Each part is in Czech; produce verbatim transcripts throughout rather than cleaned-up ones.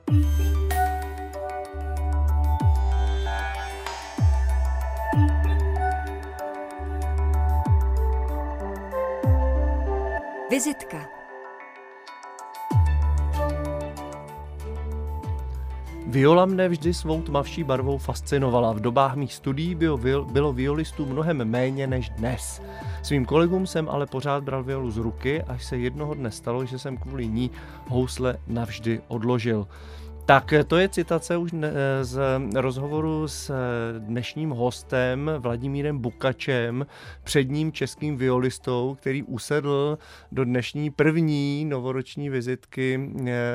Vizitka. Viola mne vždy svou tmavší barvou fascinovala. V dobách mých studií bylo, bylo violistů mnohem méně než dnes. Svým kolegům jsem ale pořád bral violu z ruky, až se jednoho dne stalo, že jsem kvůli ní housle navždy odložil. Tak to je citace už z rozhovoru s dnešním hostem Vladimírem Bukačem, předním českým violistou, který usedl do dnešní první novoroční vizitky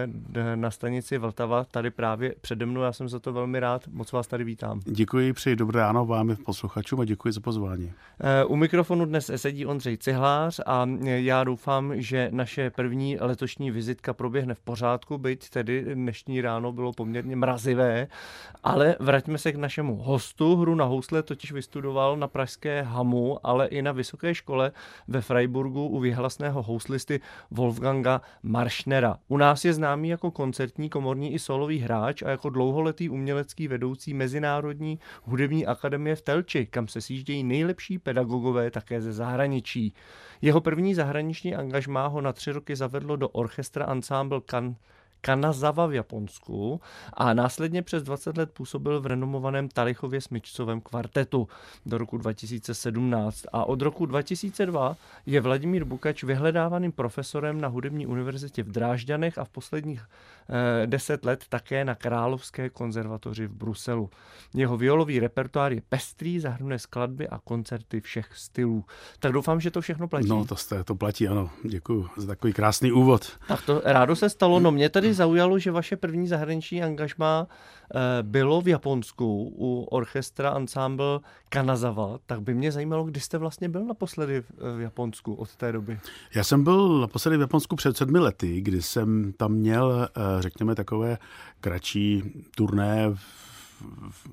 na stanici Vltava, tady právě přede mnou. Já jsem za to velmi rád, moc vás tady vítám. Děkuji, přeji dobré ráno vám posluchačům a děkuji za pozvání. U mikrofonu dnes sedí Ondřej Cihlář a já doufám, že naše první letošní vizitka proběhne v pořádku, byť tedy dnešní ráno bylo poměrně mrazivé, ale vraťme se k našemu hostu. Hru na housle totiž vystudoval na pražské Hamu, ale i na vysoké škole ve Freiburgu u věhlasného houslisty Wolfganga Marschnera. U nás je známý jako koncertní, komorní i solový hráč a jako dlouholetý umělecký vedoucí Mezinárodní hudební akademie v Telči, kam se sjíždějí nejlepší pedagogové také ze zahraničí. Jeho první zahraniční angažmá ho na tři roky zavedlo do orchestra Ensemble Kan Kanazawa v Japonsku a následně přes dvacet let působil v renomovaném Talichově smyčcovém kvartetu do roku dva tisíce sedmnáct a od roku dva tisíce dva je Vladimír Bukač vyhledávaným profesorem na Hudební univerzitě v Drážďanech a v posledních eh, deset let také na Královské konzervatoři v Bruselu. Jeho violový repertoár je pestrý, zahrnuje skladby a koncerty všech stylů. Tak doufám, že to všechno platí. No, to, to platí, ano. Děkuji za takový krásný úvod. Tak to rádo se stalo. No mě tady zaujalo, že vaše první zahraniční angažmá bylo v Japonsku u orchestra Ensemble Kanazawa, tak by mě zajímalo, kdy jste vlastně byl naposledy v Japonsku od té doby. Já jsem byl naposledy v Japonsku před sedmi lety, kdy jsem tam měl, řekněme, takové kratší turné v, v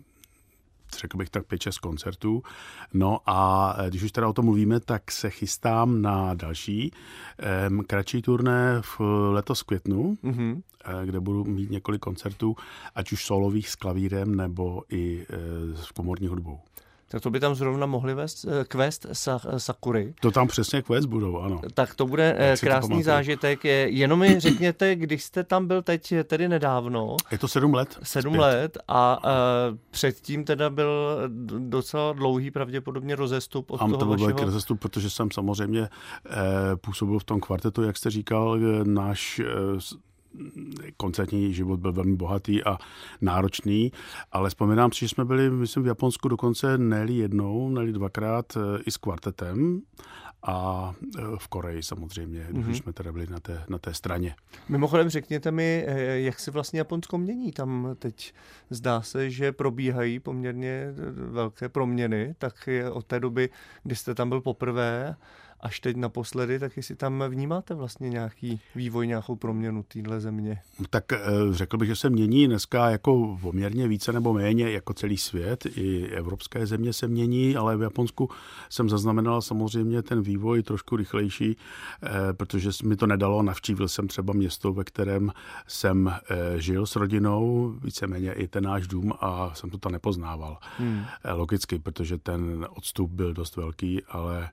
řekl bych tak pět šest koncertů. No a když už teda o tom mluvíme, tak se chystám na další um, kratší turné v letos květnu, mm-hmm. kde budu mít několik koncertů, ať už solových s klavírem, nebo i uh, s komorní hudbou. Tak to by tam zrovna mohli vést kvést Sakury. To tam přesně kvést budou, ano. Tak to bude krásný zážitek. Jenom mi řekněte, když jste tam byl teď tedy nedávno. Je to sedm let. Sedm let a uh, předtím teda byl docela dlouhý pravděpodobně rozestup od Am toho to byl vašeho... velký rozestup, protože jsem samozřejmě eh, působil v tom kvartetu, jak jste říkal, náš eh, koncertní život byl velmi bohatý a náročný, ale vzpomínám si, že jsme byli, myslím, v Japonsku dokonce ne-li jednou, ne-li dvakrát i s kvartetem a v Koreji samozřejmě, když mm-hmm. jsme teda byli na té, na té straně. Mimochodem řekněte mi, jak se vlastně Japonsko mění. Tam teď zdá se, že probíhají poměrně velké proměny, tak od té doby, kdy jste tam byl poprvé, až teď naposledy, tak jestli tam vnímáte vlastně nějaký vývoj, nějakou proměnu téhle země? Tak řekl bych, že se mění dneska jako poměrně více nebo méně jako celý svět. I evropské země se mění, ale v Japonsku jsem zaznamenal samozřejmě ten vývoj trošku rychlejší, protože mi to nedalo. Navštívil jsem třeba město, ve kterém jsem žil s rodinou, víceméně i ten náš dům a jsem to tam nepoznával. Hmm. Logicky, protože ten odstup byl dost velký, ale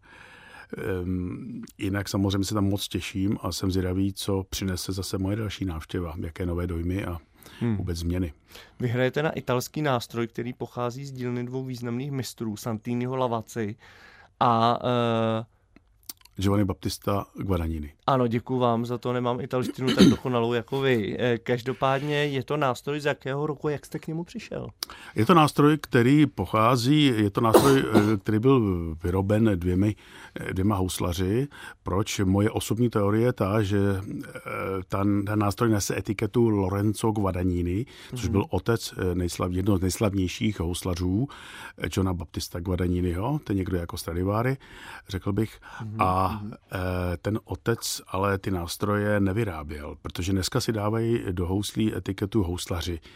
Um, jinak samozřejmě se tam moc těším a jsem zvědavý, co přinese zase moje další návštěva, jaké nové dojmy a hmm. vůbec změny. Vy hrajete na italský nástroj, který pochází z dílny dvou významných mistrů, Santiniho Lavazzi a uh, Giovanni Battista Guadagnini. Ano, děkuji vám za to, nemám italštinu tak dokonalou jako vy. Každopádně je to nástroj z jakého roku, jak jste k němu přišel? Je to nástroj, který pochází, je to nástroj, který byl vyroben dvěmi, dvěma houslaři. Proč? Moje osobní teorie je ta, že ten, ten nástroj nese etiketu Lorenzo Guadagnini, což byl otec nejslav, jednoho z nejslavnějších houslařů Giovanna Battista Guadagniniho, ten někdo jako Stradivari, řekl bych. Mm-hmm. A ten otec ale ty nástroje nevyráběl, protože dneska si dávají do houslí etiketu houslaři.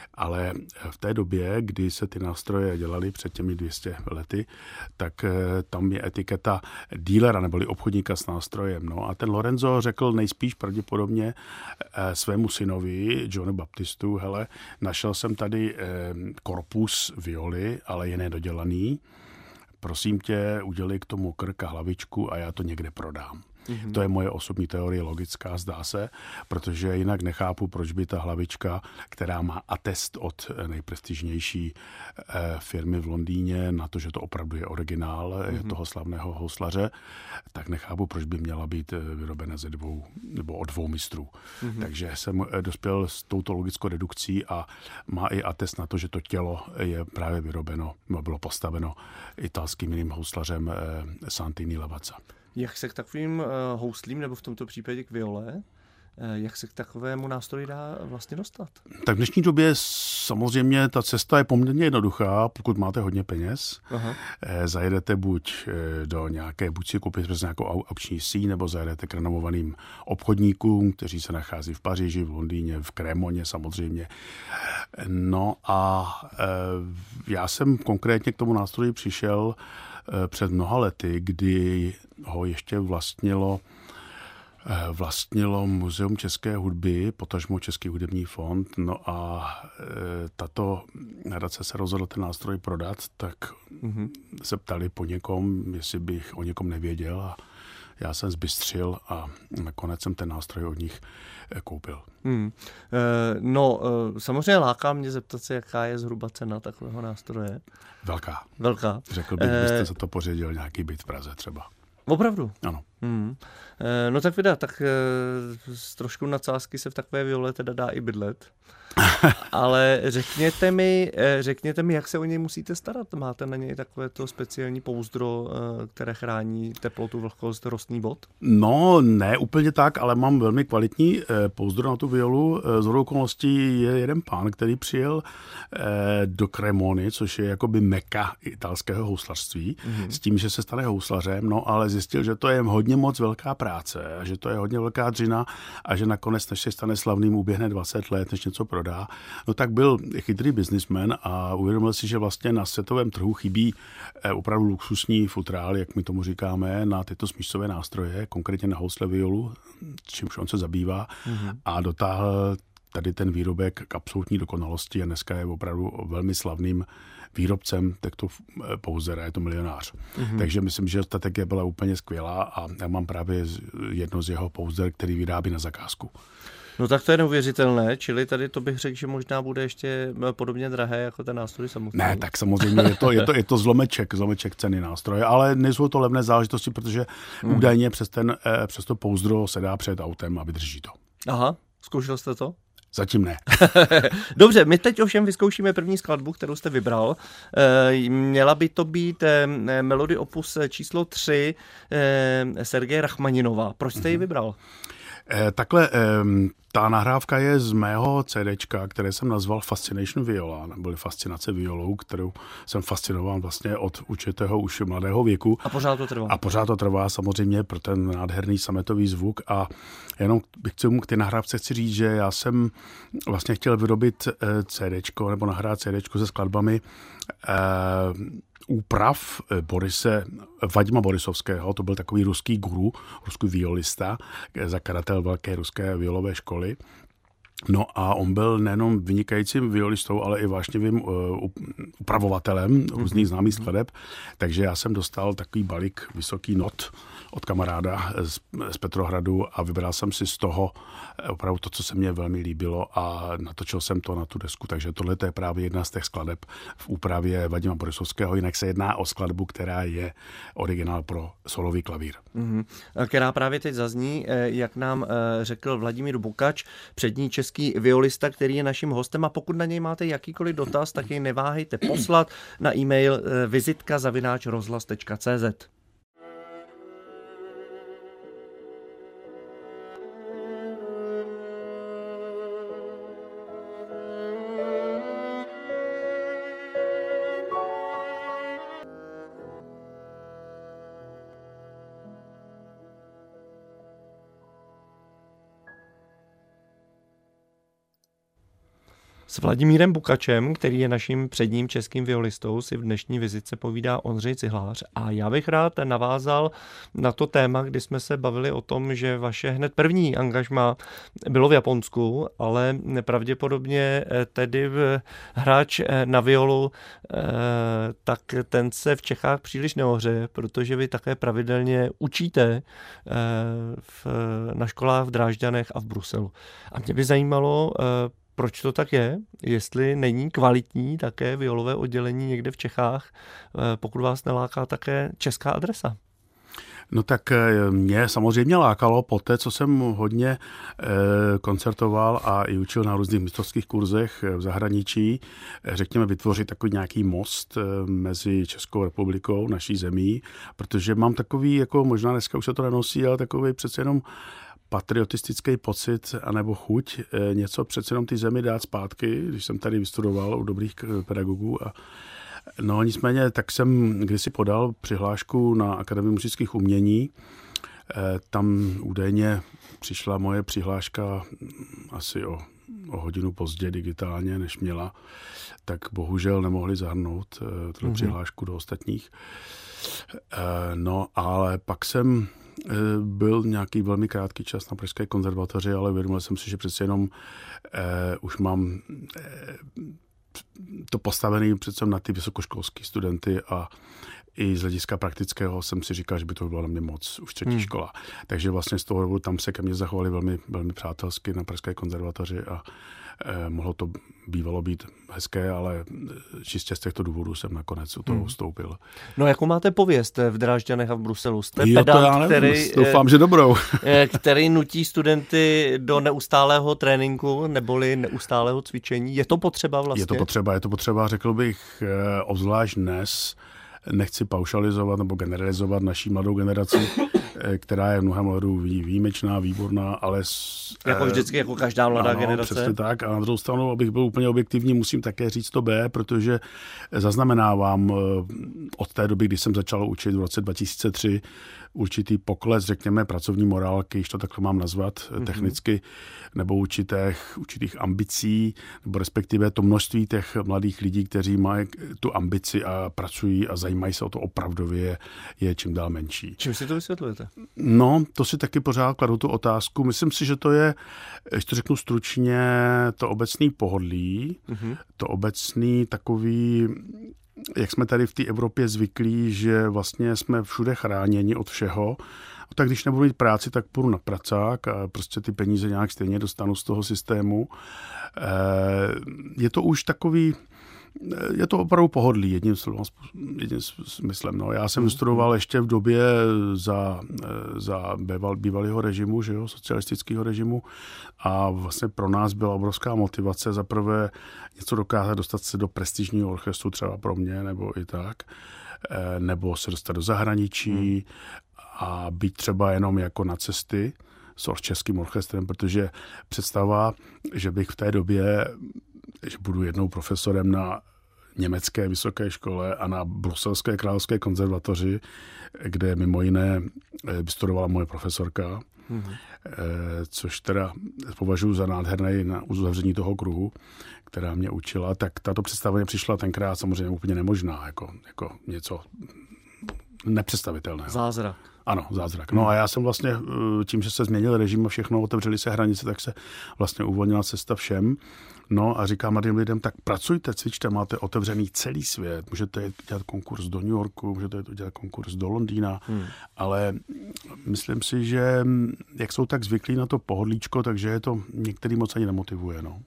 Ale v té době, kdy se ty nástroje dělaly před těmi dvěma sty lety, tak tam je etiketa dílera neboli obchodníka s nástrojem. No a ten Lorenzo řekl nejspíš pravděpodobně svému synovi, Johnu Baptistu, hele, našel jsem tady korpus violy, ale je nedodělaný. Prosím tě, udělej k tomu krk a hlavičku a já to někde prodám. Mm-hmm. To je moje osobní teorie logická, zdá se, protože jinak nechápu, proč by ta hlavička, která má atest od nejprestižnější firmy v Londýně na to, že to opravdu je originál mm-hmm. toho slavného houslaře, tak nechápu, proč by měla být vyrobena ze dvou nebo od dvou mistrů. Mm-hmm. Takže jsem dospěl s touto logickou redukcí a má i atest na to, že to tělo je právě vyrobeno, bylo postaveno italským jiným houslařem Santini Lavazza. Jak se k takovým uh, houslím, nebo v tomto případě k viole, uh, jak se k takovému nástroji dá vlastně dostat? Tak v dnešní době samozřejmě ta cesta je poměrně jednoduchá, pokud máte hodně peněz. Aha. Eh, zajedete buď do nějaké, buď si koupit přes nějakou aukční síň, nebo zajedete k renomovaným obchodníkům, kteří se nachází v Paříži, v Londýně, v Crémoně samozřejmě. No a eh, já jsem konkrétně k tomu nástroji přišel před mnoha lety, kdy ho ještě vlastnilo, vlastnilo Muzeum české hudby, potažmo Český hudební fond. No a tato nadace se rozhodla ten nástroj prodat, tak mm-hmm. se ptali po někom, jestli bych o někom nevěděl a já jsem zbystřil a nakonec jsem ten nástroj od nich koupil. Hmm. No, samozřejmě láká mě zeptat se, jaká je zhruba cena takového nástroje. Velká. Velká. Řekl bych, že byste za to pořídil nějaký byt v Praze třeba. Opravdu? Ano. Hmm. No tak vida, tak z trošku nadsázky se v takové viole teda dá i bydlet. Ale řekněte mi, řekněte mi, jak se o něj musíte starat. Máte na něj takové to speciální pouzdro, které chrání teplotu, vlhkost, rostný bod? No, ne úplně tak, ale mám velmi kvalitní pouzdro na tu violu. Shodou okolností je jeden pán, který přijel do Cremony, což je jakoby meka italského houslařství, mm-hmm. s tím, že se stane houslařem, no ale zjistil, že to je hodně moc velká práce, že to je hodně velká dřina a že nakonec, než se stane slavným, uběhne dvacet let, než něco prodá. No tak byl chytrý businessman a uvědomil si, že vlastně na světovém trhu chybí opravdu luxusní futrál, jak my tomu říkáme, na tyto smyčcové nástroje, konkrétně na housle violu, čímž on se zabývá mm-hmm. a dotáhl tady ten výrobek k absolutní dokonalosti a dneska je opravdu velmi slavným výrobcem těchto pouzera, je to milionář. Mm-hmm. Takže myslím, že ta strategie byla úplně skvělá a já mám právě jedno z jeho pouzer, který vyrábí na zakázku. No tak to je neuvěřitelné, čili tady to bych řekl, že možná bude ještě podobně drahé jako ten nástroj samotný. Ne, tak samozřejmě je to, je to, je to zlomeček, zlomeček ceny nástroje, ale nejsou to levné záležitosti, protože hmm. údajně přes, ten, přes to pouzdro se dá před autem a vydrží to. Aha, zkoušel jste to? Zatím ne. Dobře, my teď ovšem vyzkoušíme první skladbu, kterou jste vybral. E, měla by to být e, Melody opus číslo tři e, Sergeje Rachmaninova. Proč jste ji vybral? E, takhle, e, ta nahrávka je z mého CDčka, které jsem nazval Fascination Viola, neboli Fascinace violou, kterou jsem fascinován vlastně od určitého už mladého věku. A pořád to trvá. A pořád to trvá samozřejmě pro ten nádherný sametový zvuk a jenom bych k té nahrávce chci říct, že já jsem vlastně chtěl vyrobit CDčko nebo nahrát CDčko se skladbami eh, úprav Borise, Vadima Borisovského, to byl takový ruský guru, ruský violista, zakladatel velké ruské violové školy. No a on byl nejenom vynikajícím violistou, ale i vášnivým upravovatelem různých známých skladeb, takže já jsem dostal takový balík vysoký not od kamaráda z, z Petrohradu a vybral jsem si z toho opravdu to, co se mně velmi líbilo a natočil jsem to na tu desku, takže tohle je právě jedna z těch skladeb v úpravě Vadima Borisovského, jinak se jedná o skladbu, která je originál pro solový klavír. Mm-hmm. Která právě teď zazní, jak nám řekl Vladimír Bukač, přední český violista, který je naším hostem a pokud na něj máte jakýkoliv dotaz, tak jej neváhejte poslat na e-mail vizitka zavináč rozhlas tečka cé zet. S Vladimírem Bukačem, který je naším předním českým violistou, si v dnešní vizitce povídá Ondřej Cihlář. A já bych rád navázal na to téma, kdy jsme se bavili o tom, že vaše hned první angažmá bylo v Japonsku, ale pravděpodobně tedy hráč na violu, tak ten se v Čechách příliš neohřeje, protože vy také pravidelně učíte v, na školách v Drážďanech a v Bruselu. A mě by zajímalo, proč to tak je, jestli není kvalitní také violové oddělení někde v Čechách, pokud vás neláká také česká adresa. No tak mě samozřejmě lákalo po té, co jsem hodně koncertoval a i učil na různých mistrovských kurzech v zahraničí, řekněme vytvořit takový nějaký most mezi Českou republikou, naší zemí, protože mám takový, jako možná dneska už se to nenosí, ale takový přece jenom patriotistický pocit anebo chuť něco přece jenom ty zemi dát zpátky, když jsem tady vystudoval u dobrých pedagogů. A no nicméně, tak jsem kdysi podal přihlášku na Akademii muzických umění. Tam údajně přišla moje přihláška asi o, o hodinu pozdě digitálně, než měla, tak bohužel nemohli zahrnout tu mm-hmm. přihlášku do ostatních. No, ale pak jsem byl nějaký velmi krátký čas na Pražské konzervatoři, ale uvědomil jsem si, že přece jenom eh, už mám eh, to postavený přece na ty vysokoškolské studenty a i z hlediska praktického jsem si říkal, že by to bylo na mě moc už třetí hmm. škola. Takže vlastně z toho dobu tam se ke mně zachovali velmi, velmi přátelsky na Pražské konzervatoři a eh, mohlo to bývalo být hezké, ale čistě z těchto důvodů jsem nakonec u toho vstoupil. Hmm. No jakou máte pověst v Drážďanech a v Bruselu? Jste jo, pedant, který, doufám, že dobrou. který nutí studenty do neustálého tréninku neboli neustálého cvičení. Je to potřeba vlastně? Je to potřeba, je to potřeba, řekl bych, obzvlášť dnes. Nechci paušalizovat nebo generalizovat naší mladou generaci, která je v mnohem ohledů výjimečná, výborná, ale... Jako vždycky, jako každá mladá ano, generace. Přesně tak. A na druhou stranu, abych byl úplně objektivní, musím také říct to B, protože zaznamenávám od té doby, kdy jsem začal učit v roce dva tisíce tři, určitý pokles, řekněme, pracovní morálky, když to takhle mám nazvat mm-hmm. technicky, nebo určitých, určitých ambicí, nebo respektive to množství těch mladých lidí, kteří mají tu ambici a pracují a zajímají se o to opravdově, je čím dál menší. Čím si to vysvětlujete? No, to si taky pořád kladu tu otázku. Myslím si, že to je, když to řeknu stručně, to obecný pohodlí, mm-hmm. to obecný takový, jak jsme tady v té Evropě zvyklí, že vlastně jsme všude chráněni od všeho, tak když nebudu mít práci, tak půjdu na pracák a prostě ty peníze nějak stejně dostanu z toho systému. Je to už takový, je to opravdu pohodlí, jedním slovem, jedním smyslem. No, já jsem studoval ještě v době za, za bývalého režimu, že jo, socialistického režimu a vlastně pro nás byla obrovská motivace za prvé něco dokázat dostat se do prestižního orchestru, třeba pro mě, nebo i tak, nebo se dostat do zahraničí hmm. a být třeba jenom jako na cesty s českým orchestrem, protože představa, že bych v té době, že budu jednou profesorem na německé vysoké škole a na bruselské královské konzervatoři, kde mimo jiné vystudovala moje profesorka, mm-hmm. což teda považuji za nádherné na uzavření toho kruhu, která mě učila, tak tato představa mě přišla tenkrát samozřejmě úplně nemožná, jako, jako něco nepředstavitelného. Zázrak. Ano, zázrak. No a já jsem vlastně tím, že se změnil režim a všechno, otevřely se hranice, tak se vlastně uvolnila cesta všem. No a říkám mladým lidem, tak pracujte, cvičte, máte otevřený celý svět. Můžete dělat konkurs do New Yorku, můžete dělat konkurs do Londýna, hmm. ale myslím si, že jak jsou tak zvyklí na to pohodlíčko, takže je to některý moc ani nemotivuje, no.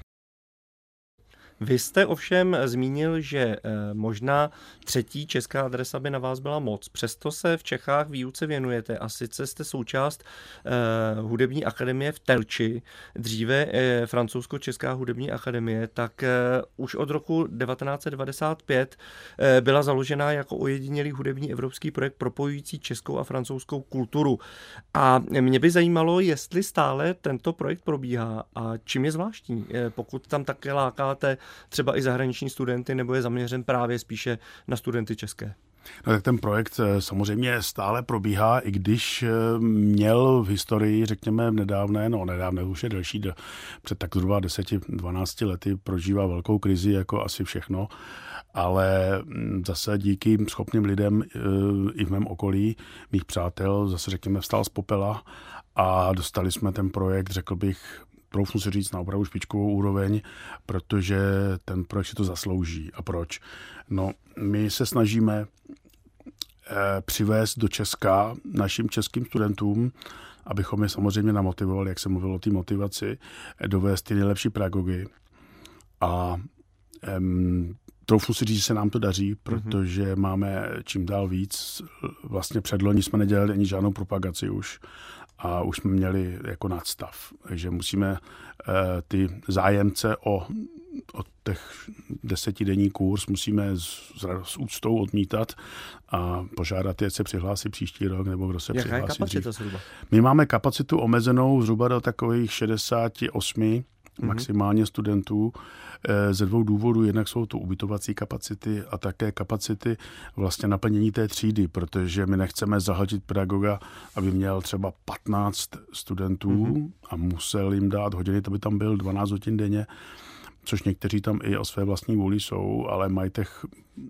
Vy jste ovšem zmínil, že možná třetí česká adresa by na vás byla moc. Přesto se v Čechách výuce věnujete a sice jste součást eh, hudební akademie v Telči, dříve eh, francouzsko-česká hudební akademie, tak eh, už od roku devatenáct set devadesát pět eh, byla založena jako ojedinělý hudební evropský projekt propojující českou a francouzskou kulturu. A mě by zajímalo, jestli stále tento projekt probíhá a čím je zvláštní, eh, pokud tam také lákáte třeba i zahraniční studenty, nebo je zaměřen právě spíše na studenty české? No tak ten projekt samozřejmě stále probíhá, i když měl v historii, řekněme, nedávné, no nedávné, už je delší, před tak zhruba deseti dvanácti lety prožívá velkou krizi, jako asi všechno, ale zase díky schopným lidem i v mém okolí, mých přátel, zase řekněme, vstal z popela a dostali jsme ten projekt, řekl bych, troufnu si říct, na opravdu špičkovou úroveň, protože ten projekt si to zaslouží. A proč? No, my se snažíme eh, přivést do Česka našim českým studentům, abychom je samozřejmě namotivovali, jak jsem mluvil o té motivaci, dovést ty nejlepší pedagogy. A em, troufnu si říct, že se nám to daří, protože mm-hmm. máme čím dál víc. Vlastně předloni jsme nedělali ani žádnou propagaci už. A už jsme měli jako nadstav. Takže musíme uh, ty zájemce o, o těch desetidenní kurz musíme s, s úctou odmítat a požádat je, se přihlásí příští rok, nebo kdo se Jaká přihlásí. Jaká je kapacita zhruba? My máme kapacitu omezenou zhruba do takových šedesát osm mm-hmm. maximálně studentů ze dvou důvodů. Jednak jsou to ubytovací kapacity a také kapacity vlastně naplnění té třídy, protože my nechceme zahltit pedagoga, aby měl třeba patnáct studentů mm-hmm. a musel jim dát hodiny, to by tam byl dvanáct hodin denně, což někteří tam i o své vlastní vůli jsou, ale mají těch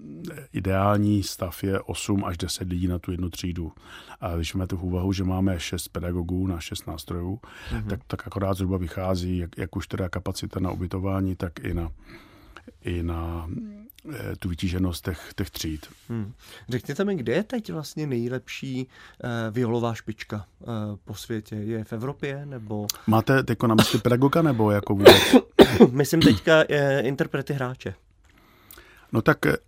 ideální stav je osm až deset lidí na tu jednu třídu. A když máme tu úvahu, že máme šest pedagogů na šest nástrojů, mm-hmm. tak, tak akorát zhruba vychází, jak, jak už teda kapacita na ubytování, tak i na, i na e, tu vytíženost těch, těch tříd. Hmm. Řekněte mi, kde je teď vlastně nejlepší e, violová špička e, po světě? Je v Evropě nebo... Máte teďko na mysli pedagoga nebo jako vůbec? Myslím teďka e, interprety hráče. No tak e,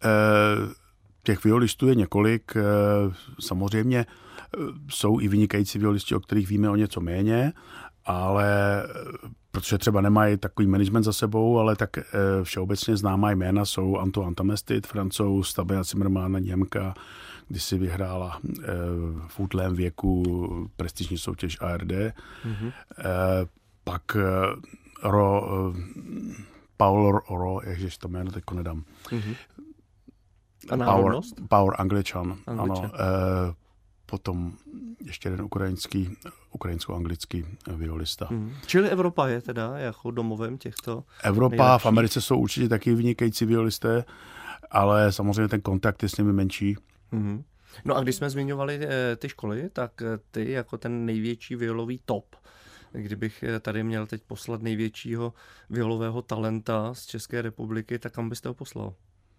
těch violistů je několik. E, samozřejmě jsou i vynikající violisti, o kterých víme o něco méně, ale protože třeba nemají takový management za sebou, ale tak e, všeobecně známá jména jsou Antoine Tamestit, Francouz, Tabea Zimmermann, Němka, když si vyhrála e, v útlém věku prestižní soutěž A R D. Mm-hmm. E, pak e, Ro, e, Paul Ro, jakže to jméno teďko nedám. Mm-hmm. A Power, Power Angličan, Angličan. Ano. E, potom ještě jeden ukrajinský, ukrajinsko-anglický violista. Hmm. Čili Evropa je teda jako domovem těchto Evropa, nejlepších. V Americe jsou určitě taky vynikající violisté, ale samozřejmě ten kontakt je s nimi menší. Hmm. No a když jsme zmiňovali e, ty školy, tak ty jako ten největší violový top, kdybych tady měl teď poslat největšího violového talenta z České republiky, tak kam byste ho poslal?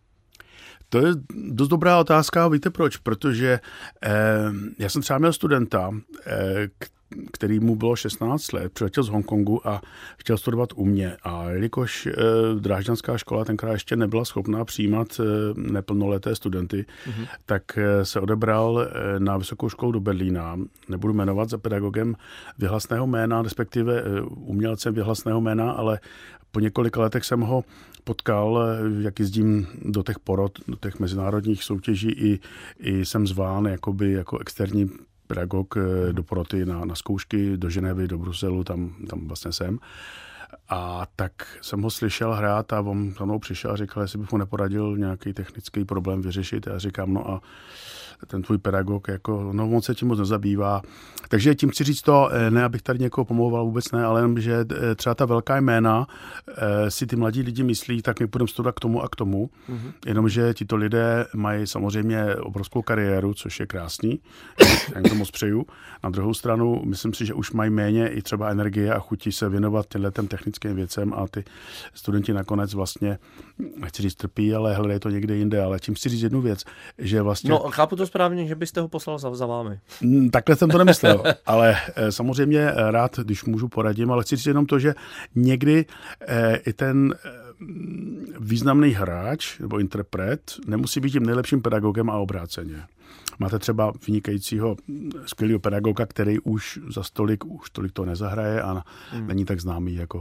To je dost dobrá otázka, víte proč? Protože eh, já jsem třeba měl studenta, eh, který mu bylo šestnáct let, přiletěl z Hongkongu a chtěl studovat u mě. A jelikož eh, drážďanská škola tenkrát ještě nebyla schopná přijímat eh, neplnoleté studenty, mm-hmm. tak eh, se odebral eh, na vysokou školu do Berlína. Nebudu jmenovat za pedagogem věhlasného jména, respektive eh, umělcem věhlasného jména, ale po několika letech jsem ho potkal, jak jezdím do těch porod, do těch mezinárodních soutěží, i, i jsem zván jakoby, jako externí pedagog do poroty na, na zkoušky do Ženevy, do Bruselu, tam, tam vlastně jsem. A tak jsem ho slyšel hrát a on za mnou přišel a říkal, jestli bych mu neporadil nějaký technický problém vyřešit. A já říkám, no a ten tvůj pedagog, jako, no on se tím moc nezabývá. Takže tím chci říct to, ne abych tady někoho pomlouval, vůbec ne, ale jenom, že třeba ta velká jména si ty mladí lidi myslí, tak my půjdeme studovat k tomu a k tomu. Mm-hmm. Jenomže tito lidé mají samozřejmě obrovskou kariéru, což je krásný, já to moc přeju. Na druhou stranu, myslím si, že už mají méně i třeba energie a chutí se věnovat těmhletem technickým věcem a ty studenti nakonec vlastně, nechci říct trpí, ale hledají to někde jinde. Ale tím chci říct jednu věc, že vlastně... No, chápu to správně, že byste ho poslal za, za vámi. Takhle jsem to nemyslel, ale e, samozřejmě rád, když můžu poradím, ale chci říct jenom to, že někdy e, i ten e, významný hráč nebo interpret nemusí být tím nejlepším pedagogem a obráceně. Máte třeba vynikajícího skvělého pedagoga, který už za stolik, už tolik to nezahraje a hmm. není tak známý jako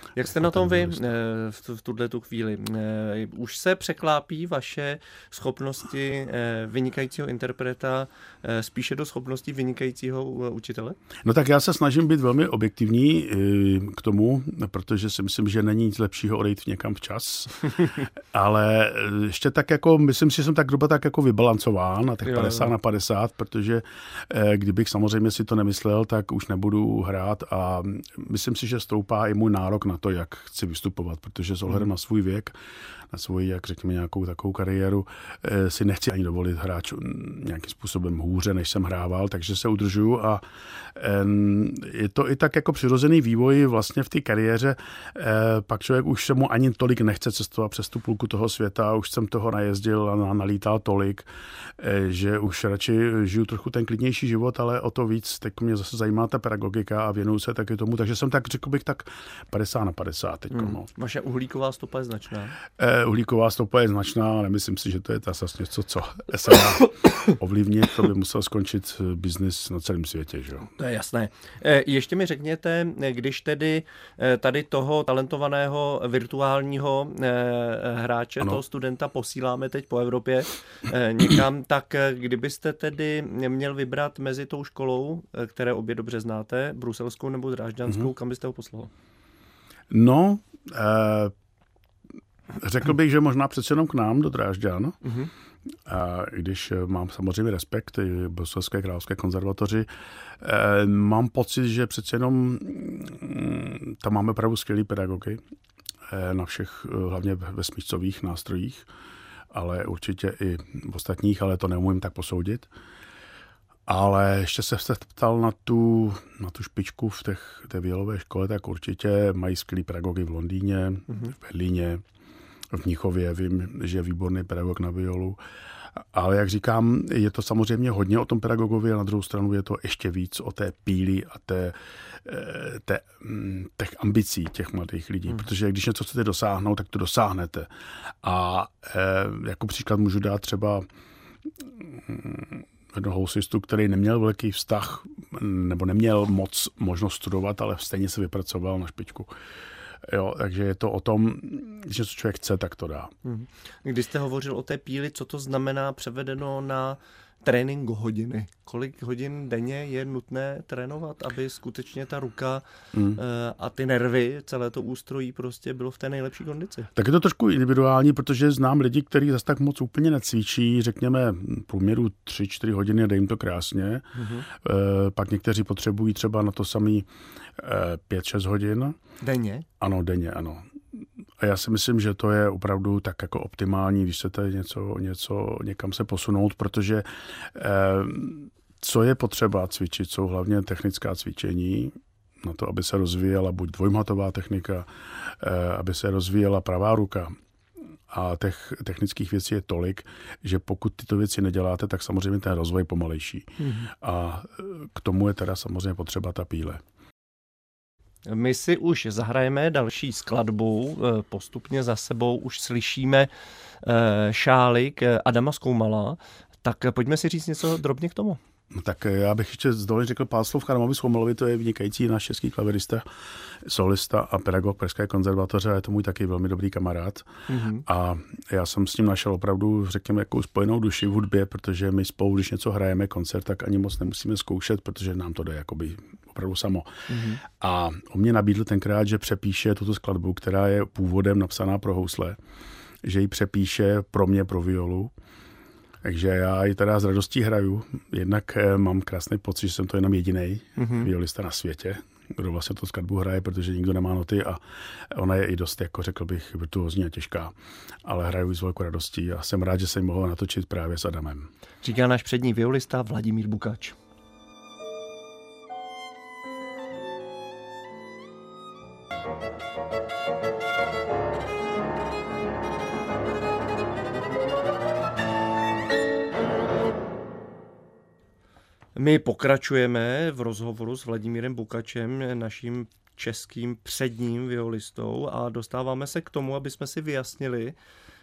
Jak jste na tom vy v tuhle tu chvíli? Už se překlápí vaše schopnosti vynikajícího interpreta spíše do schopností vynikajícího učitele? No tak já se snažím být velmi objektivní k tomu, protože si myslím, že není nic lepšího odejít někam včas. Ale ještě tak jako, myslím si, že jsem tak zhruba tak jako vybalancován na těch padesát na padesát, protože kdybych samozřejmě si to nemyslel, tak už nebudu hrát a myslím si, že stoupá i můj nárok na to, jak chci vystupovat, protože s ohledem na svůj věk, na svoji, jak řekněme, nějakou takovou kariéru, si nechci ani dovolit hrát nějakým způsobem hůře, než jsem hrával, takže se udržuju a je to i tak jako přirozený vývoj vlastně v té kariéře. Pak člověk už se mu ani tolik nechce cestovat přes tu půlku toho světa, už jsem toho najezdil a nalítal tolik, že už radši žiju trochu ten klidnější život, ale o to víc teď mě zase zajímá ta pedagogika a věnuju se taky tomu, takže jsem tak, řekl bych, tak padesát na padesát teď. Hmm. No. Vaše uhlíková stopa je značná? Uhlíková stopa je značná, ale myslím si, že to je zase něco, co se dá ovlivnit, to by musel skončit biznis na celém světě. Že? To je jasné. Ještě mi řekněte, když tedy tady toho talentovaného virtuálního hráče, ano. toho studenta posíláme teď po Evropě někam, tak kdybyste tedy měl vybrat mezi tou školou, které obě dobře znáte, bruselskou nebo drážďanskou, mm-hmm. kam byste ho poslal? No, eh, řekl bych, že možná přece jenom k nám do Drážďan. Mm-hmm. A když mám samozřejmě respekt i Bruselské královské konzervatoři, eh, mám pocit, že přece jenom hm, tam máme opravdu skvělý pedagogy eh, na všech, hlavně ve smyčcových nástrojích, ale určitě i v ostatních, ale to neumím tak posoudit. Ale ještě se ptal na tu, na tu špičku v těch, té violové škole, tak určitě mají skvělý pedagogy v Londýně, mm-hmm. v Berlíně, v Mnichově, vím, že je výborný pedagog na violu. Ale jak říkám, je to samozřejmě hodně o tom pedagogovi a na druhou stranu je to ještě víc o té píli a té, té, těch ambicí těch mladých lidí. Hmm. Protože když něco chcete dosáhnout, tak to dosáhnete. A jako příklad můžu dát třeba jednoho housistu, který neměl velký vztah nebo neměl moc možnost studovat, ale stejně se vypracoval na špičku. Jo, takže je to o tom, že co člověk chce, tak to dá. Když jste hovořil o té píli, co to znamená převedeno na trénink hodiny? Kolik hodin denně je nutné trénovat, aby skutečně ta ruka mm. a ty nervy, celé to ústrojí prostě bylo v té nejlepší kondici? Tak je to trošku individuální, protože znám lidi, kteří zase tak moc úplně necvičí, řekněme v průměru tři čtyři hodiny a dej jim to krásně. Mm-hmm. E, pak někteří potřebují třeba na to samý e, pět šest hodin. Denně? Ano, denně, ano. A já si myslím, že to je opravdu tak jako optimální, když chcete něco, něco někam se posunout, protože eh, co je potřeba cvičit, jsou hlavně technická cvičení na to, aby se rozvíjela buď dvojmatová technika, eh, aby se rozvíjela pravá ruka. A těch technických věcí je tolik, že pokud tyto věci neděláte, tak samozřejmě ten rozvoj je pomalejší. Mm-hmm. A k tomu je teda samozřejmě potřeba ta píle. My si už zahrajeme další skladbu, postupně za sebou už slyšíme šálik Adama Skoumala, tak pojďme si říct něco drobně k tomu. No tak já bych ještě zdovolil řekl pár slov k Adamovi Skoumalovi, to je vynikající náš český klavirista, solista a pedagog Pražské konzervatoře, je to můj taky velmi dobrý kamarád. Mm-hmm. A já jsem s ním našel opravdu, řekněme, jakou spojenou duši v hudbě, protože my spolu, když něco hrajeme, koncert, tak ani moc nemusíme zkoušet, protože nám to jde jakoby opravdu samo. Mm-hmm. A on mě nabídl tenkrát, že přepíše tuto skladbu, která je původem napsaná pro housle, že ji přepíše pro mě, pro violu. Takže já ji teda s radostí hraju. Jednak mám krásný pocit, že jsem to jenom jedinej mm-hmm. violista na světě, kdo vlastně tu skladbu hraje, protože nikdo nemá noty a ona je i dost, jako řekl bych, virtuózní a těžká. Ale hraju ji s velkou radostí a jsem rád, že jsem mohl natočit právě s Adamem. Říká náš přední violista Vladimír Bukač. My pokračujeme v rozhovoru s Vladimírem Bukačem, naším českým předním violistou, a dostáváme se k tomu, aby jsme si vyjasnili,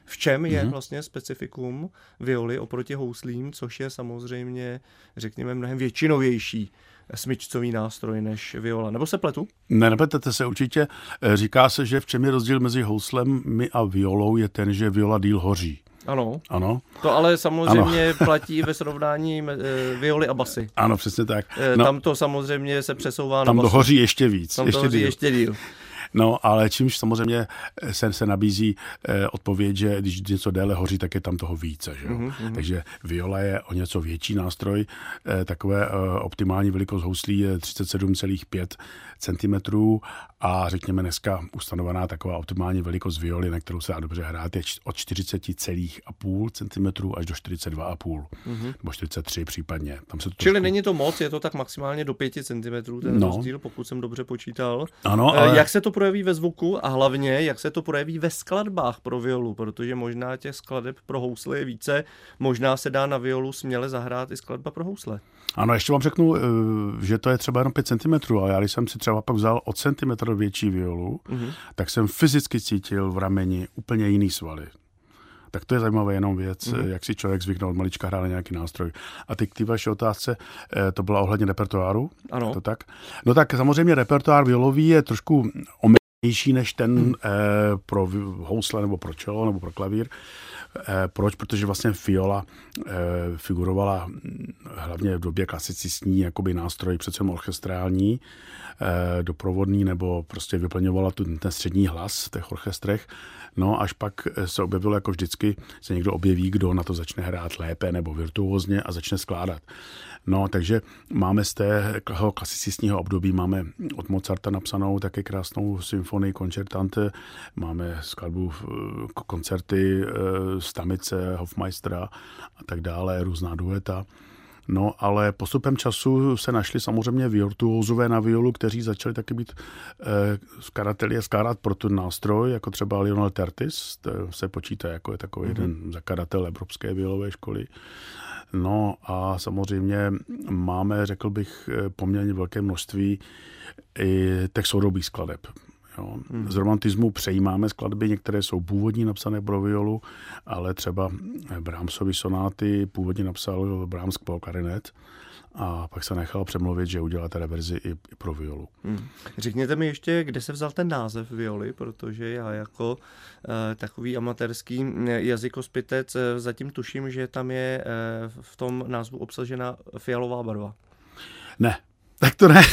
V čem je Mhm. vlastně specifikum violy oproti houslím, což je samozřejmě, řekněme, mnohem většinovější smyčcový nástroj než viola. Nebo se pletu? Ne, nepletete se určitě. Říká se, že v čem je rozdíl mezi houslemi a violou je ten, že viola díl hoří. Ano. Ano. To ale samozřejmě ano. platí ve srovnání e, violy a basy. Ano, přesně tak. E, no, tam to samozřejmě se přesouvá tam na basu. Tam to hoří ještě víc. Tam ještě to hoří díl. ještě díl. No, ale čímž samozřejmě se, se nabízí eh, odpověď, že když něco déle hoří, tak je tam toho více. Že? Mm-hmm. Takže viola je o něco větší nástroj. Eh, takové eh, optimální velikost houslí je třicet sedm celá pět centimetrů a řekněme dneska ustanovená taková optimální velikost violy, na kterou se dá dobře hrát, je od čtyřicet celá pět centimetrů až do čtyřicet dva celá pět mm-hmm. nebo čtyřicet tři případně. Tam se to Čili trošku... není to moc, je to tak maximálně do pět centimetrů ten no. rozdíl, pokud jsem dobře počítal. Ano, ale... Jak se to projeví ve zvuku a hlavně, jak se to projeví ve skladbách pro violu, protože možná těch skladeb pro housle je více, možná se dá na violu směle zahrát i skladba pro housle. Ano, ještě vám řeknu, že to je třeba jenom pět centimetrů, ale já když jsem si třeba pak vzal o centimetr větší violu, mm-hmm. tak jsem fyzicky cítil v rameni úplně jiný svaly. Tak to je zajímavá jenom věc, mm-hmm. jak si člověk zvykne od malička hrát na nějaký nástroj. A teď k té vaší otázce, to byla ohledně repertoáru. Ano. To tak? No tak samozřejmě repertoár violový je trošku omezenější než ten mm. eh, pro housle nebo pro čelo nebo pro klavír. Eh, proč? Protože vlastně viola eh, figurovala hlavně v době klasicistní jakoby nástroj přece orchestrální, eh, doprovodný nebo prostě vyplňovala tu, ten střední hlas v těch orchestrech. No až pak se objevilo, jako vždycky se někdo objeví, kdo na to začne hrát lépe nebo virtuózně a začne skládat. No, takže máme z tého klasicistního období, máme od Mozarta napsanou také krásnou symfonii Concertante, máme skladbu koncerty Stamice, Hofmeistera a tak dále, různá dueta. No, ale postupem času se našli samozřejmě virtuózové na violu, kteří začali taky být eh, skladateli a skládat pro ten nástroj, jako třeba Lionel Tertis, to se počítá jako je takový mm-hmm. jeden zakladatel evropské violové školy. No a samozřejmě máme, řekl bych, poměrně velké množství i těch soudobých skladeb. Jo. Hmm. Z romantismu přejímáme skladby, některé jsou původní napsané pro violu, ale třeba Brahmsovy sonáty původně napsal Brahms pro klarinet a pak se nechal přemluvit, že udělá teda verzi i, i pro violu. Hmm. Řekněte mi ještě, kde se vzal ten název violy, protože já jako e, takový amatérský jazykospitec e, zatím tuším, že tam je e, v tom názvu obsažena fialová barva. Ne. Tak to ne.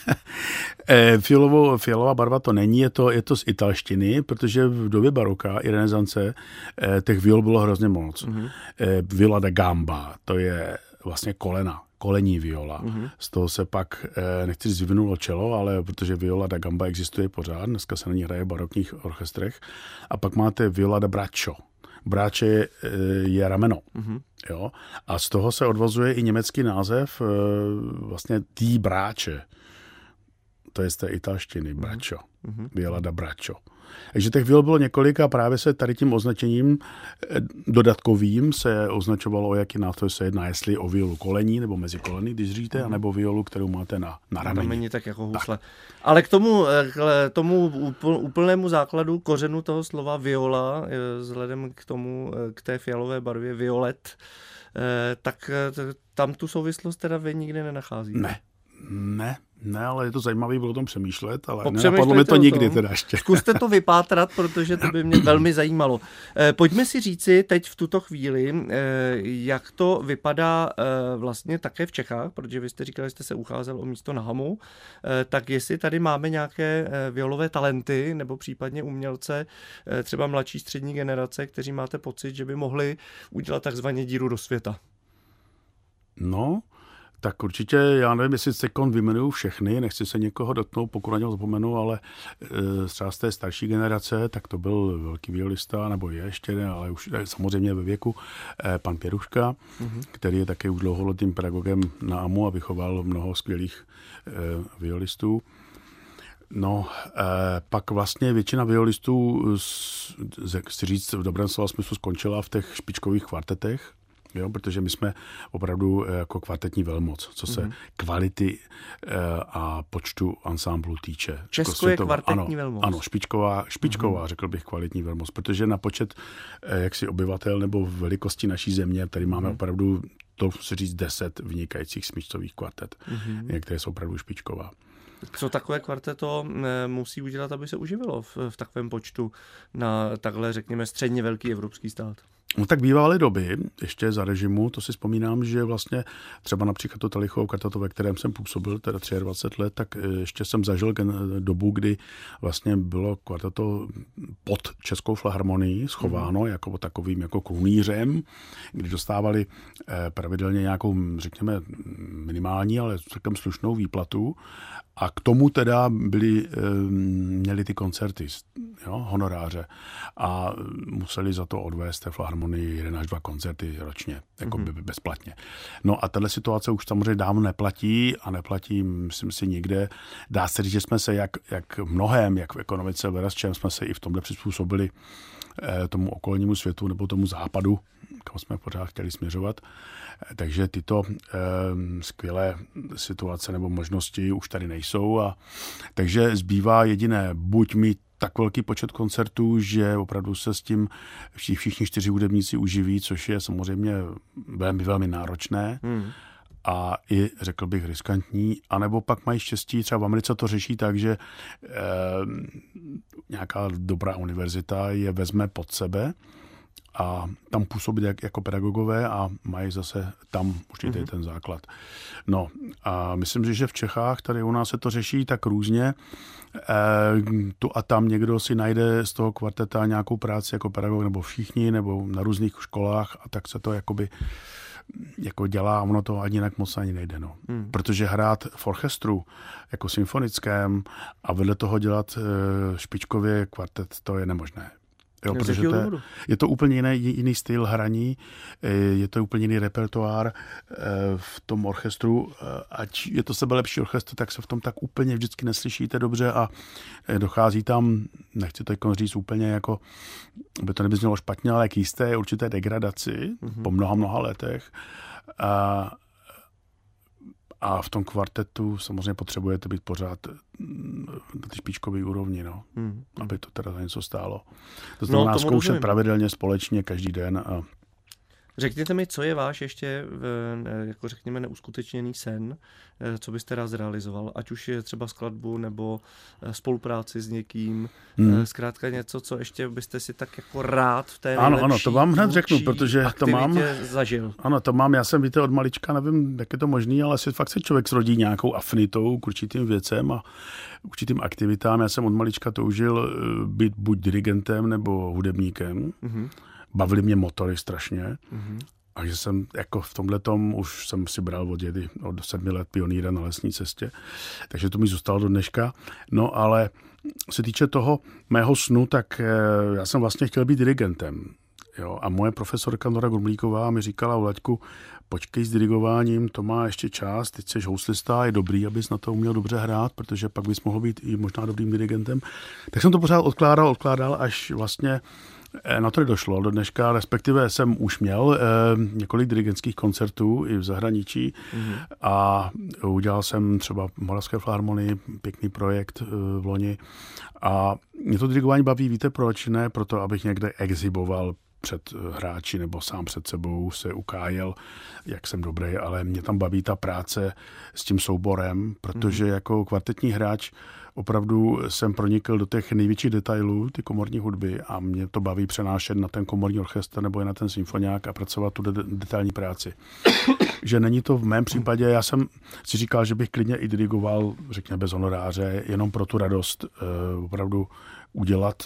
Fialovou, fialová barva to není, je to, je to z italštiny, protože v době baroka i renesance těch viol bylo hrozně moc. Mm-hmm. Viola da gamba, to je vlastně kolena, kolení viola. Mm-hmm. Z toho se pak, nechci říct, vyvinulo čelo, ale protože viola da gamba existuje pořád, dneska se na ní hraje v barokních orchestrech. A pak máte viola da braccio. Bráče je, je rameno. Mm-hmm. Jo? A z toho se odvozuje i německý název vlastně tý bráče. To je z té italštiny, braccio. Mm-hmm. Viola da braccio. Takže těch viol bylo několik a právě se tady tím označením dodatkovým se označovalo, o jaký nástroj se jedná, jestli o violu kolení nebo mezi koleny, když říjíte, mm-hmm. anebo violu, kterou máte na, na rameni. rameni. Tak jako housle. Tak. Ale k tomu, k tomu úplnému základu, kořenu toho slova viola, vzhledem k tomu, k té fialové barvě violet, tak tam tu souvislost teda vy nikdy nenacházíte. Ne. Ne, ne, ale je to zajímavé bylo o tom přemýšlet, ale nenapadlo mi to nikdy teda ještě. Zkuste to vypátrat, protože to by mě velmi zajímalo. Pojďme si říci teď v tuto chvíli, jak to vypadá vlastně také v Čechách, protože vy jste říkali, že jste se ucházel o místo na Hamu, tak jestli tady máme nějaké violové talenty nebo případně umělce, třeba mladší střední generace, kteří máte pocit, že by mohli udělat takzvaně díru do světa. No, tak určitě, já nevím, jestli se kon vyjmenuju všechny, nechci se někoho dotknout, pokud na něho zapomenu, ale e, třeba z té starší generace, tak to byl velký violista, nebo je ještě, ne, ale už samozřejmě ve věku, e, pan Pěruška, mm-hmm. který je také už dlouholetým pedagogem na AMU a vychoval mnoho skvělých e, violistů. No, e, pak vlastně většina violistů, chci říct, v dobrém slova smyslu skončila v těch špičkových kvartetech, Jo, protože my jsme opravdu jako kvartetní velmoc, co se mm-hmm. kvality a počtu ansámblů týče. Česko je kvartetní ano, velmoc. Ano, špičková, špičková mm-hmm. řekl bych, kvalitní velmoc, protože na počet jaksi obyvatel nebo velikosti naší země, tady máme mm-hmm. opravdu, to se říct, deset vynikajících smyčcových kvartet. Mm-hmm. Některé jsou opravdu špičková. Co takové kvarteto musí udělat, aby se uživilo v, v takovém počtu na takhle, řekněme, středně velký evropský stát? No tak bývaly doby, ještě za režimu, to si vzpomínám, že vlastně třeba například to Telichovo kvarteto, ve kterém jsem působil, teda dvacet tři let, tak ještě jsem zažil dobu, kdy vlastně bylo kvarteto pod Českou filharmonií schováno mm. jako takovým jako krunýřem, kdy dostávali pravidelně nějakou, řekněme, minimální, ale celkem slušnou výplatu. A k tomu teda byli, měli ty koncerty, jo, honoráře a museli za to odvést té filharmonii jeden až dva koncerty ročně, jako mm-hmm. bezplatně. No a tato situace už samozřejmě dávno neplatí a neplatí, myslím si, nikde. Dá se říct, že jsme se jak, jak mnohem, jak v ekonomice, čem jsme se i v tomhle přizpůsobili eh, tomu okolnímu světu nebo tomu západu, kam jsme pořád chtěli směřovat. Takže tyto eh, skvělé situace nebo možnosti už tady nejsou. A, takže zbývá jediné, buď mít tak velký počet koncertů, že opravdu se s tím všichni čtyři hudebníci uživí, což je samozřejmě velmi, velmi náročné. Hmm. A i, řekl bych, riskantní, anebo pak mají štěstí, třeba v Americe to řeší tak, že eh, nějaká dobrá univerzita je vezme pod sebe a tam působit jak, jako pedagogové a mají zase tam určitě mm-hmm. ten základ. No a myslím si, že v Čechách, tady u nás se to řeší tak různě. E, tu a tam někdo si najde z toho kvarteta nějakou práci jako pedagog, nebo všichni, nebo na různých školách a tak se to jakoby jako dělá a ono to ani jinak moc ani nejde. No. Mm. Protože hrát v orchestru jako symfonickém a vedle toho dělat e, špičkově kvartet, to je nemožné. Jo, protože to je, je to úplně jiný, jiný styl hraní, je to úplně jiný repertoár v tom orchestru. Ať je to sebelepší orchestr, tak se v tom tak úplně vždycky neslyšíte dobře a dochází tam, nechci to říct úplně jako, by to nebylo špatně, ale k jisté určité degradaci mm-hmm. po mnoha, mnoha letech. A, A v tom kvartetu samozřejmě potřebujete být pořád na ty špičkové úrovni, no. Hmm. Aby to teda za něco stálo. To znamená no, zkoušet rozumím. Pravidelně, společně, každý den. A... Řekněte mi, co je váš ještě, jako řekněme, neuskutečněný sen, co byste rád zrealizoval, ať už je třeba skladbu nebo spolupráci s někým, hmm. zkrátka něco, co ještě byste si tak jako rád v té ano, ano, to vám hned řeknu, protože to mám zažil. Ano, to mám, já jsem, víte, od malička, nevím, jak je to možný, ale si fakt se člověk srodí nějakou afinitou k určitým věcem a určitým aktivitám. Já jsem od malička toužil být buď dirigentem nebo hudebníkem. Hmm. Bavili mě motory strašně. Mm-hmm. A že jsem jako v tomhletom už jsem si bral od dědy od sedmi let pionýra na lesní cestě. Takže to mi zůstalo do dneška. No ale se týče toho mého snu, tak já jsem vlastně chtěl být dirigentem. Jo? A moje profesorka Nora Grumlíková mi říkala: Vlaďku, počkej s dirigováním, to má ještě čas, teď jsi houslista, je dobrý, abys na to uměl dobře hrát, protože pak bys mohl být i možná dobrým dirigentem. Tak jsem to pořád odkládal, odkládal, až vlastně na to nedošlo do dneška, respektive jsem už měl eh, několik dirigentských koncertů i v zahraničí mm-hmm. a udělal jsem třeba v Moravské filharmonii pěkný projekt eh, v loni a mě to dirigování baví, víte proč? Ne proto, abych někde exhiboval před hráči nebo sám před sebou se ukájel, jak jsem dobrý, ale mě tam baví ta práce s tím souborem, protože mm-hmm. jako kvartetní hráč opravdu jsem pronikl do těch největších detailů, ty komorní hudby a mě to baví přenášet na ten komorní orchestr nebo i na ten symfoniák a pracovat tu de- detailní práci. Že není to v mém případě, já jsem si říkal, že bych klidně i dirigoval, řekněme bez honoráře, jenom pro tu radost eh, opravdu udělat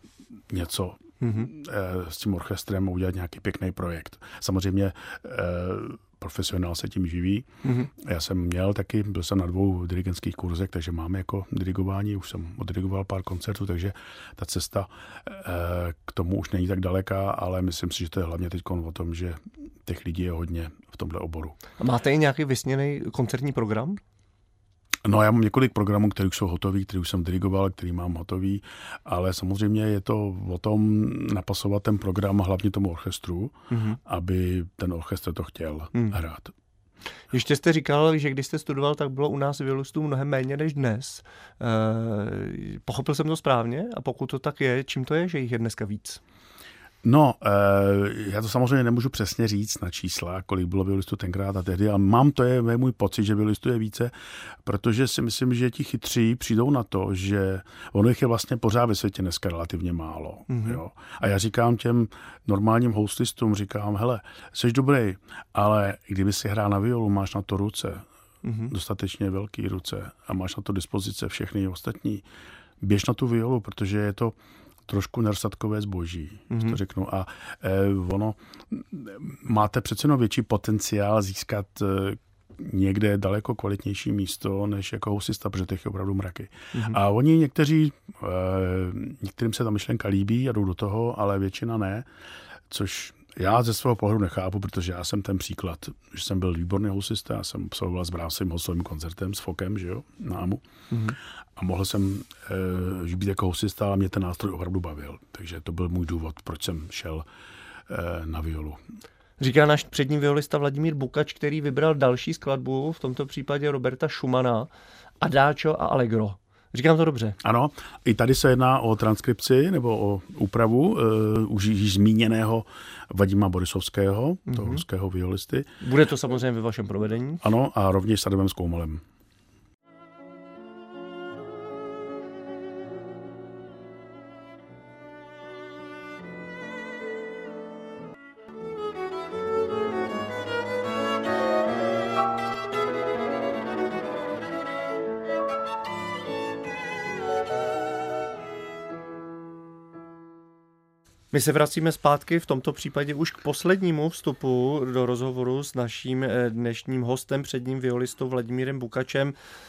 něco mm-hmm. eh, s tím orchestrem a udělat nějaký pěkný projekt. Samozřejmě eh, profesionál se tím živí. Mm-hmm. Já jsem měl taky, byl jsem na dvou dirigentských kurzech, takže mám jako dirigování, už jsem oddirigoval pár koncertů, takže ta cesta e, k tomu už není tak daleká, ale myslím si, že to je hlavně teď o tom, že těch lidí je hodně v tomhle oboru. A máte i nějaký vysněný koncertní program? No, já mám několik programů, které už jsou hotový, které už jsem dirigoval, který mám hotový, ale samozřejmě je to o tom napasovat ten program hlavně tomu orchestru, mm-hmm. aby ten orchestr to chtěl mm. hrát. Ještě jste říkal, že když jste studoval, tak bylo u nás violistů mnohem méně než dnes. E, pochopil jsem to správně? A pokud to tak je, čím to je, že jich je dneska víc? No, já to samozřejmě nemůžu přesně říct na čísla, kolik bylo violistů tenkrát a tehdy, ale mám to je můj pocit, že violistů je více, protože si myslím, že ti chytří přijdou na to, že ono jich je vlastně pořád ve světě dneska relativně málo. Mm-hmm. Jo. A já říkám těm normálním houslistům, říkám, hele, jsi dobrý, ale kdyby si hrál na violu, máš na to ruce, mm-hmm. dostatečně velký ruce a máš na to dispozice všechny ostatní, běž na tu violu, protože je to trošku nedostatkové zboží, mm-hmm. to řeknu. A eh, ono, máte přece jenom větší potenciál získat eh, někde daleko kvalitnější místo, než jako housista, protože těch je opravdu mraky. Mm-hmm. A oni někteří, eh, některým se ta myšlenka líbí a jdou do toho, ale většina ne, což já ze svého pohledu nechápu, protože já jsem ten příklad, že jsem byl výborný housista, já jsem absolvoval s Brahmsovým houslovým koncertem s Fokem, že jo, na Amu. Mm-hmm. A mohl jsem e, být jako housista, ale mě ten nástroj opravdu bavil. Takže to byl můj důvod, proč jsem šel e, na violu. Říká náš přední violista Vladimír Bukač, který vybral další skladbu, v tomto případě Roberta Schumana, Adagio a Allegro. Říkám to dobře. Ano, i tady se jedná o transkripci nebo o úpravu uh, už již zmíněného Vadima Borisovského, mm-hmm. toho ruského violisty. Bude to samozřejmě ve vašem provedení? Ano, a rovněž s Adamem Skoumalem. My se vracíme zpátky v tomto případě už k poslednímu vstupu do rozhovoru s naším dnešním hostem, předním violistou Vladimírem Bukačem.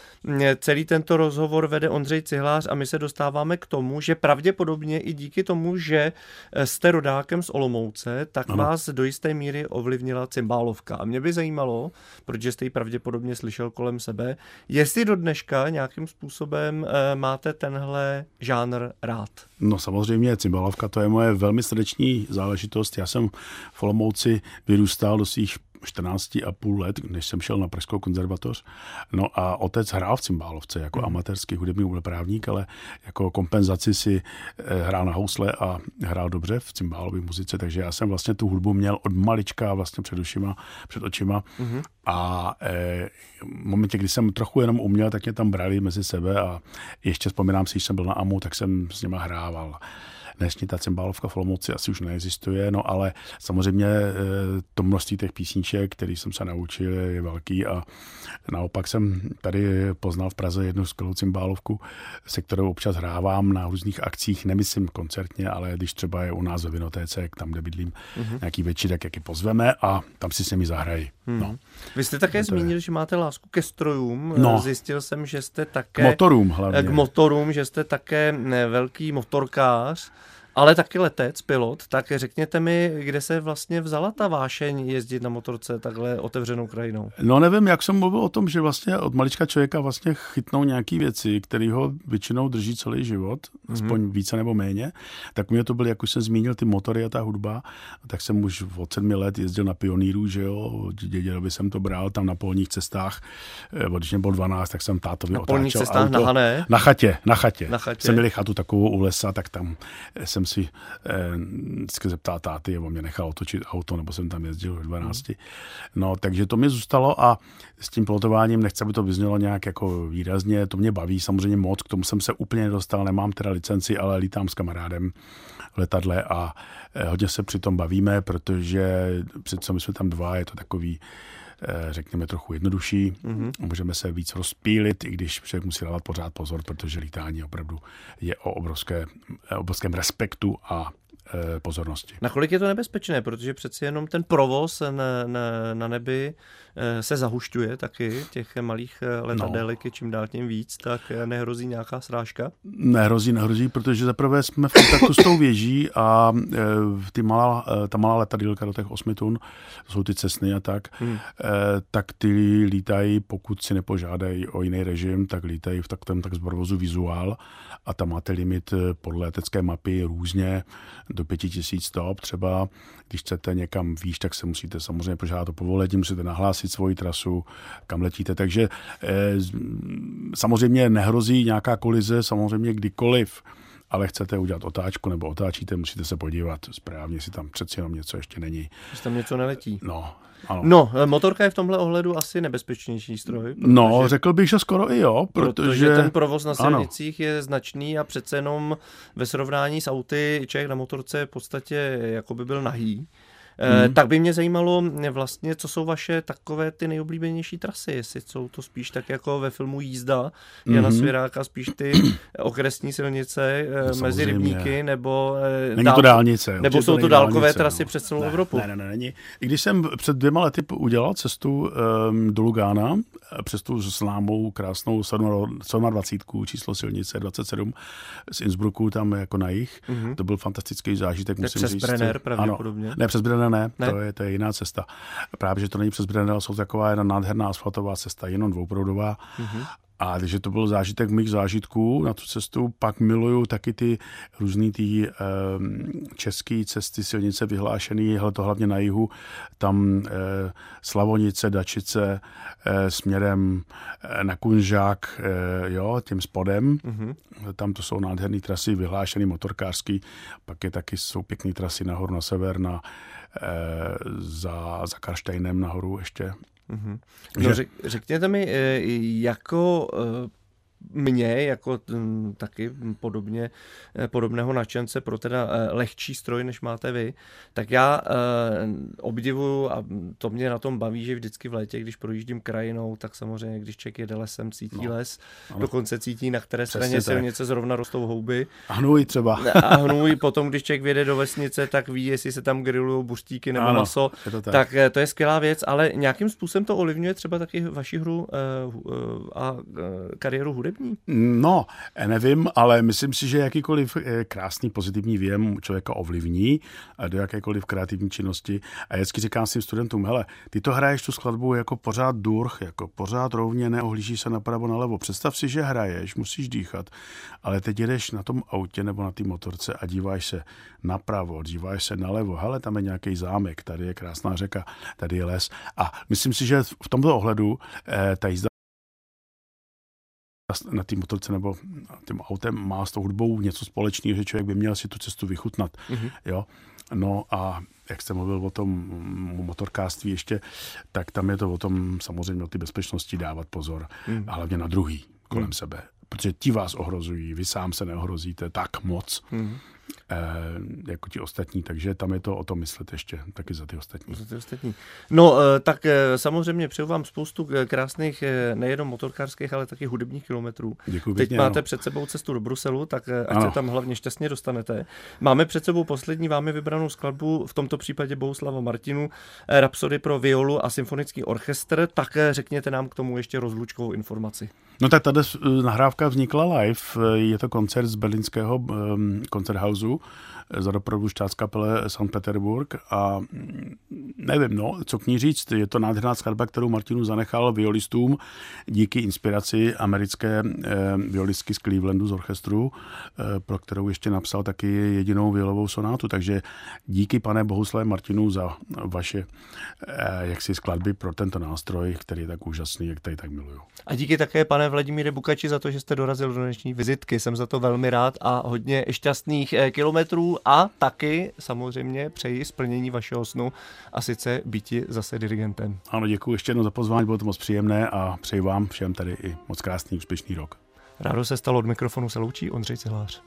Celý tento rozhovor vede Ondřej Cihlář a my se dostáváme k tomu, že pravděpodobně i díky tomu, že jste rodákem z Olomouce, tak ano. vás do jisté míry ovlivnila cimbálovka. A mě by zajímalo, protože jste ji pravděpodobně slyšel kolem sebe, jestli do dneška nějakým způsobem máte tenhle žánr rád. No samozřejmě, cimbálovka to je moje velmi srdeční záležitost. Já jsem v Olomouci vyrůstal do svých čtrnáct a půl let, než jsem šel na Pražskou konzervatoř. No a otec hrál v cimbálovce jako hmm. amatérský hudební hudebník, ale jako kompenzaci si hrál na housle a hrál dobře v cimbálové muzice, takže já jsem vlastně tu hudbu měl od malička vlastně před očima, před očima. Hmm. A e, v momentě, kdy jsem trochu jenom uměl, tak mě tam brali mezi sebe a ještě vzpomínám si, když jsem byl na Amu, tak jsem s nima hrával. Dnešní ta cimbálovka v Olomouci asi už neexistuje, no ale samozřejmě to množství těch písniček, který jsem se naučil, je velký a naopak jsem tady poznal v Praze jednu skvělou cimbálovku, se kterou občas hrávám na různých akcích, nemyslím koncertně, ale když třeba je u nás ve Vinotéce, tam, kde bydlím, mm-hmm. nějaký večírek, jak je pozveme a tam si s nimi zahrají. Hmm. No. Vy jste také zmínil, že máte lásku ke strojům. No. Zjistil jsem, že jste také... K motorům hlavně. K motorům, že jste také velký motorkář, ale taky letec, pilot. Tak řekněte mi, kde se vlastně vzala ta vášeň jezdit na motorce takhle otevřenou krajinou? No nevím, jak jsem mluvil o tom, že vlastně od malička člověka vlastně chytnou nějaký věci, které ho většinou drží celý život, mm-hmm. aspoň více nebo méně. Tak mě to byly, jak už jsem zmínil, ty motory a ta hudba. Tak jsem už od sedmi let jezdil na Pionýru, že jo, dědělovi jsem to bral tam na polních cestách. Když mě bylo dvanáct, tak jsem tátovi otáčel auto. Na polních cestách na Hané? Na chatě, na chatě. Na chatě. Jsem měli chatu takovou u lesa, tak tam jsem si eh, vždycky zeptal táty, on mě nechal otočit auto, nebo jsem tam jezdil v dvanácti. No, takže to mi zůstalo a s tím pilotováním nechci, aby to vyznělo nějak jako výrazně, to mě baví samozřejmě moc, k tomu jsem se úplně nedostal, nemám teda licenci, ale lítám s kamarádem v letadle a eh, hodně se přitom bavíme, protože přece my jsme tam dva, je to takový řekněme trochu jednodušší. Mm-hmm. Můžeme se víc rozpílit, i když člověk musí dávat pořád pozor, protože lítání opravdu je o obrovské, obrovském respektu a e, pozornosti. Nakolik je to nebezpečné, protože přeci jenom ten provoz na, na, na nebi se zahušťuje taky, těch malých letadélek je čím dál tím víc, tak nehrozí nějaká srážka? Nehrozí, nehrozí, protože zaprvé jsme v kontaktu s tou věží a e, ty malá, ta malá letadýlka do těch osmi tun, to jsou ty Cessny a tak, hmm. e, tak ty lítají, pokud si nepožádají o jiný režim, tak lítají v takovém tak z provozu vizuál a tam máte limit podle letecké mapy různě do pěti tisíc stop třeba. Když chcete někam výš, tak se musíte samozřejmě požádat o povolení, musíte nahlásit svoji trasu, kam letíte. Takže eh, samozřejmě nehrozí nějaká kolize, samozřejmě kdykoliv, ale chcete udělat otáčku nebo otáčíte, musíte se podívat správně, jestli tam přeci jenom něco ještě není. Jestli tam něco neletí. No, ano. No, motorka je v tomhle ohledu asi nebezpečnější stroj. Protože, no, řekl bych, že skoro i jo, protože... protože ten provoz na silnicích ano. je značný a přece jenom ve srovnání s auty člověk na motorce v podstatě jako by byl nahý. Hmm. Tak by mě zajímalo vlastně, co jsou vaše takové ty nejoblíbenější trasy, jestli jsou to spíš tak jako ve filmu Jízda Jana hmm. Svěráka, spíš ty okresní silnice no, mezi rybníky, nebo není dál... to dálnice. Nebo jsou to, to dálkové dálnice, trasy no. přes celou ne, Evropu. Ne, ne, ne, není. I když jsem před dvěma lety udělal cestu um, do Lugána, přes tu známou krásnou sedmadvacítku, číslo silnice dvacet sedm z Innsbrucku, tam jako na jih, hmm. to byl fantastický zážitek, musím přes říct. Brenner pravděpodobně. Ne, přes Brenner ne, ne. To, je, to je jiná cesta. Právě, že to není přes Brenner, ale jsou taková jedna nádherná asfaltová cesta, jenom dvouproudová. Mm-hmm. A takže to byl zážitek mých zážitků na tu cestu. Pak miluju taky ty různý ty um, české cesty, silnice vyhlášený, hele to hlavně na jihu, tam eh, Slavonice, Dačice, eh, směrem eh, na Kunžák, eh, jo, tím spodem. Mm-hmm. Tam to jsou nádherné trasy, vyhlášený motorkářský. Pak je taky, jsou pěkné trasy nahoru na sever, na, eh, za, za Karštejnem nahoru ještě. Mm-hmm. No, řek, řekněte mi, jako mě, jako taky podobně, podobného nadšence pro teda lehčí stroj, než máte vy, tak já obdivuju a to mě na tom baví, že vždycky v létě, když projíždím krajinou, tak samozřejmě, když člověk jede lesem, cítí no, les, ano. dokonce cítí, na které straně silnice zrovna rostou houby. A hnůj třeba. A hnůj, potom, když člověk vyjede do vesnice, tak ví, jestli se tam grillujou buřtíky nebo ano, maso, to tak. tak to je skvělá věc, ale nějakým způsobem to ovlivňuje třeba taky vaši hru a kariéru hudební? No, nevím, ale myslím si, že jakýkoliv krásný pozitivní věm člověka ovlivní do jakékoliv kreativní činnosti. A vždycky říkám svým studentům, hele, ty to hraješ tu skladbu jako pořád durch, jako pořád rovně, neohlížíš se napravo, nalevo. Představ si, že hraješ, musíš dýchat, ale teď jedeš na tom autě nebo na té motorce a díváš se napravo, díváš se nalevo, hele, tam je nějaký zámek, tady je krásná řeka, tady je les. A myslím si, že v tomto ohledu eh, ta jízda na té motorce nebo tím autem má s tou hudbou něco společného, že člověk by měl si tu cestu vychutnat. Mm-hmm. Jo? No a jak jste mluvil o tom motorkářství ještě, tak tam je to o tom samozřejmě o té bezpečnosti dávat pozor. Mm. A hlavně na druhý kolem mm. sebe. Protože ti vás ohrozují, vy sám se neohrozíte tak moc, mm. eh, jako ti ostatní, takže tam je to o tom myslet ještě taky za ty ostatní. Za ty ostatní. No, tak samozřejmě přeju vám spoustu krásných nejenom motorkářských, ale taky hudebních kilometrů. Děkuji. Teď pěkně, máte ano. před sebou cestu do Bruselu, tak ať ano. se tam hlavně šťastně dostanete. Máme před sebou poslední vámi vybranou skladbu, v tomto případě Bohuslava Martinu, Rapsody pro violu a symfonický orchestr, tak řekněte nám k tomu ještě rozlučkovou informaci. No tak tady nahrávka vznikla live, je to koncert z berlínského um, koncerthausu za doprovodu Staatskapelle Sankt Peterburg a nevím, no, co k ní říct, je to nádherná skladba, kterou Martinu zanechal violistům díky inspiraci americké eh, violistky z Clevelandu z orchestru, eh, pro kterou ještě napsal taky jedinou violovou sonátu, takže díky pane Bohuslave Martinu za vaše eh, jaksi skladby pro tento nástroj, který je tak úžasný, jak tady tak miluju. A díky také pane Vladimíre Bukači za to, že jste dorazil do dnešní vizitky, jsem za to velmi rád a hodně šťastných eh, kilometrů a taky samozřejmě přeji splnění vašeho snu a sice býti zase dirigentem. Ano, děkuji ještě jednou za pozvání, bylo to moc příjemné a přeji vám všem tady i moc krásný, úspěšný rok. Rádo se stalo, od mikrofonu se loučí Ondřej Cihlář.